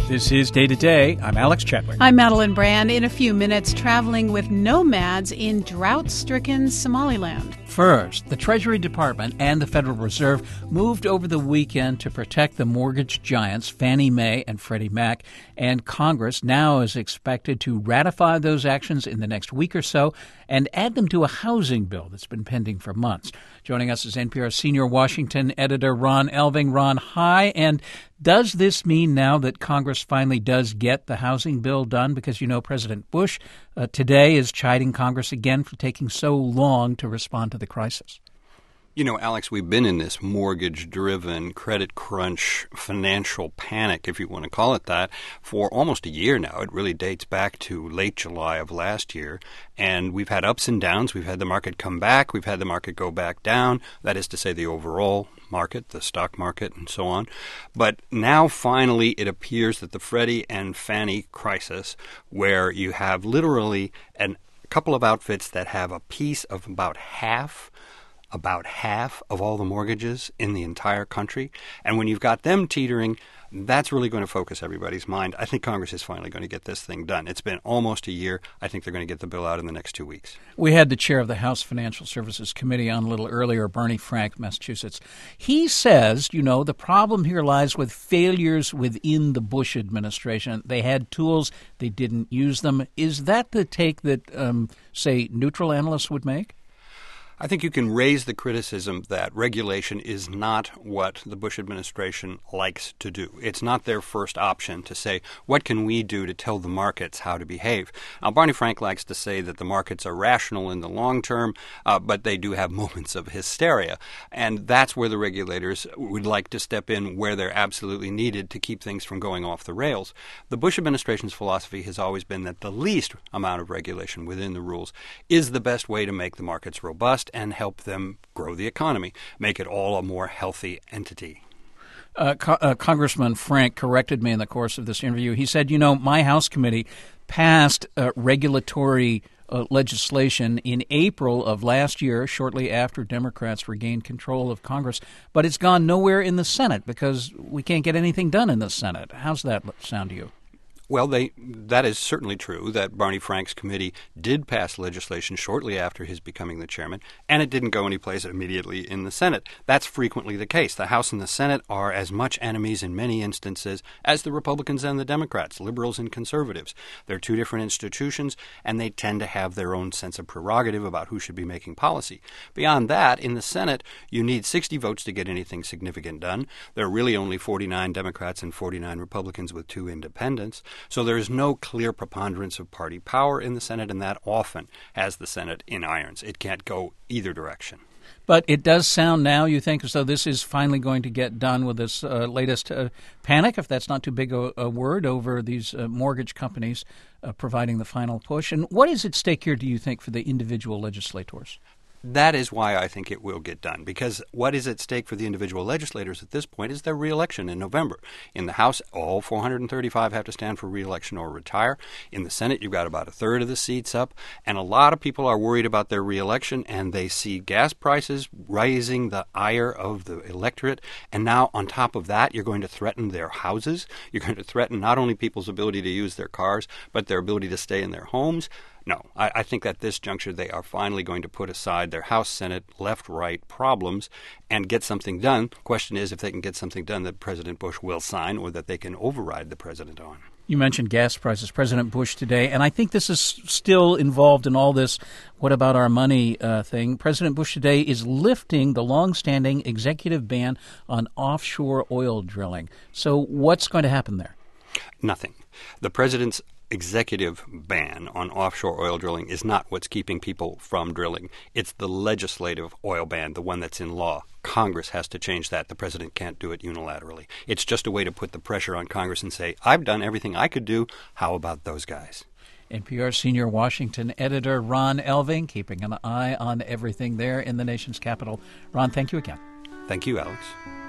This is Day to Day. I'm Alex Chadwick. I'm Madeline Brand. In a few minutes, traveling with nomads in drought-stricken Somaliland. First, the Treasury Department and the Federal Reserve moved over the weekend to protect the mortgage giants Fannie Mae and Freddie Mac, and Congress now is expected to ratify those actions in the next week or so and add them to a housing bill that's been pending for months. Joining us is NPR senior Washington editor Ron Elving. Ron, hi. And does this mean now that Congress finally does get the housing bill done? Because, you know, President Bush today is chiding Congress again for taking so long to respond to the crisis. You know, Alex, we've been in this mortgage-driven, credit crunch, financial panic, if you want to call it that, for almost a year now. It really dates back to late July of last year. And we've had ups and downs. We've had the market come back. We've had the market go back down. That is to say, the overall market, the stock market, and so on. But now, finally, it appears that the Freddie and Fannie crisis, where you have literally a couple of outfits that have a piece of about half of all the mortgages in the entire country. And when you've got them teetering, that's really going to focus everybody's mind. I think Congress is finally going to get this thing done. It's been almost a year. I think they're going to get the bill out in the next 2 weeks. We had the chair of the House Financial Services Committee on a little earlier, Barney Frank, Massachusetts. He says, you know, the problem here lies with failures within the Bush administration. They had tools, they didn't use them. Is that the take that, say, neutral analysts would make? I think you can raise the criticism that regulation is not what the Bush administration likes to do. It's not their first option to say, what can we do to tell the markets how to behave? Now, Barney Frank likes to say that the markets are rational in the long term, but they do have moments of hysteria. And that's where the regulators would like to step in, where they're absolutely needed to keep things from going off the rails. The Bush administration's philosophy has always been that the least amount of regulation within the rules is the best way to make the markets robust and help them grow the economy, make it all a more healthy entity. Congressman Frank corrected me in the course of this interview. He said, you know, my House committee passed regulatory legislation in April of last year, shortly after Democrats regained control of Congress, but it's gone nowhere in the Senate because we can't get anything done in the Senate. How's that sound to you? Well, that is certainly true, that Barney Frank's committee did pass legislation shortly after his becoming the chairman, and it didn't go anyplace immediately in the Senate. That's frequently the case. The House and the Senate are as much enemies in many instances as the Republicans and the Democrats, liberals and conservatives. They're two different institutions, and they tend to have their own sense of prerogative about who should be making policy. Beyond that, in the Senate, you need 60 votes to get anything significant done. There are really only 49 Democrats and 49 Republicans with 2 independents. So there is no clear preponderance of party power in the Senate, and that often has the Senate in irons. It can't go either direction. But it does sound now, you think, as though this is finally going to get done with this latest panic, if that's not too big a word, over these mortgage companies providing the final push. And what is at stake here, do you think, for the individual legislators? That is why I think it will get done, because what is at stake for the individual legislators at this point is their re-election in November. In the House, all 435 have to stand for re-election or retire. In the Senate, you've got about a third of the seats up, and a lot of people are worried about their re-election, and they see gas prices raising the ire of the electorate, and now on top of that, you're going to threaten their houses. You're going to threaten not only people's ability to use their cars, but their ability to stay in their homes. No, I think at this juncture they are finally going to put aside their House, Senate, left-right problems and get something done. The question is if they can get something done that President Bush will sign or that they can override the president on. You mentioned gas prices, President Bush today, and I think this is still involved in all this what about our money thing. President Bush today is lifting the longstanding executive ban on offshore oil drilling. So what's going to happen there? Nothing. The president's executive ban on offshore oil drilling is not what's keeping people from drilling. It's the legislative oil ban, the one that's in law. Congress has to change that. The president can't do it unilaterally. It's just a way to put the pressure on Congress and say, I've done everything I could do. How about those guys? NPR senior Washington editor Ron Elving, keeping an eye on everything there in the nation's capital. Ron, thank you again. Thank you, Alex.